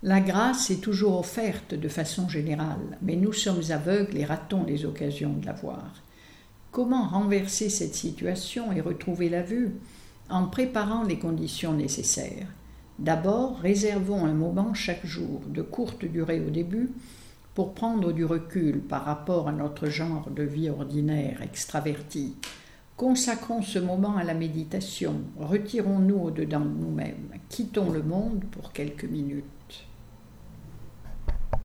La grâce est toujours offerte de façon générale, mais nous sommes aveugles et ratons les occasions de la voir. Comment renverser cette situation et retrouver la vue? En préparant les conditions nécessaires. D'abord, réservons un moment chaque jour, de courte durée au début, pour prendre du recul par rapport à notre genre de vie ordinaire, extraverti. Consacrons ce moment à la méditation, retirons-nous au-dedans de nous-mêmes, quittons le monde pour quelques minutes.